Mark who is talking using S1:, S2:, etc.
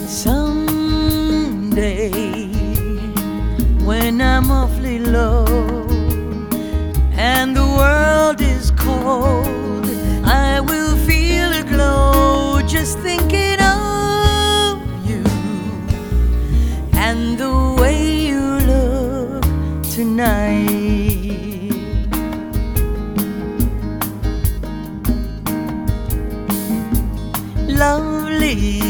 S1: Someday, when I'm awfully low and the world is cold, I will feel a glow just thinking of you and the way you look tonight. Lovely